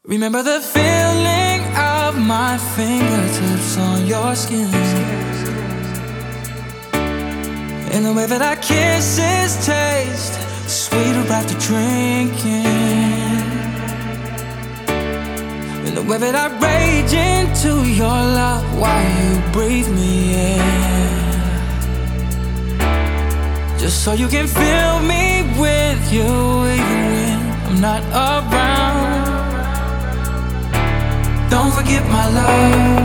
Remember the feeling of my fingertips on your skin, and the way that our kisses taste sweeter after drinking, and the way that I rage into your love while you breathe me in, just so you can fill me with you even when I'm not around. Don't forget my love.